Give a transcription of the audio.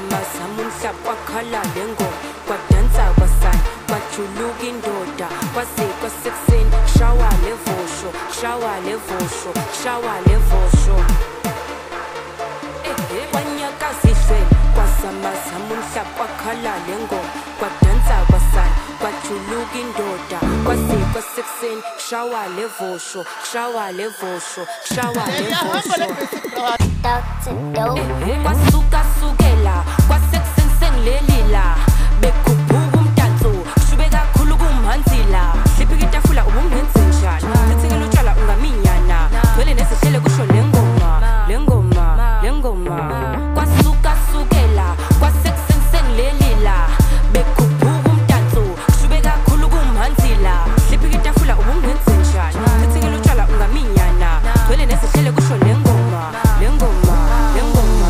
kwamazama umhlaba kwakhala lengoma kwadansa kwasana kwajuluka indoda kwaze kwasekuseni shawa levosho shawa levosho shawa levosho kwanyakaziswe kwazamazama umhlaba kwakhala lengoma kwadansa kwasana kwajuluka indoda kwaze kwasekuseni shawa levosho shawa levosho shawa levosho kwasuka sukela kwasekuseni sengilelila bekhuphuka umdanso shube kakhulu kumhanzila hliphi itafula ubungenzi njani sithekela utshwala ungaminyana thwele nesihlele kusho lengoma lengoma lengoma kwasuka sukela kwasekuseni sengilelila bekhuphuka umdanso shube kakhulu kumhanzila hliphi itafula ubungenzi njani sithekela utshwala ungaminyana thwele nesihlele kusho lengoma lengoma lengoma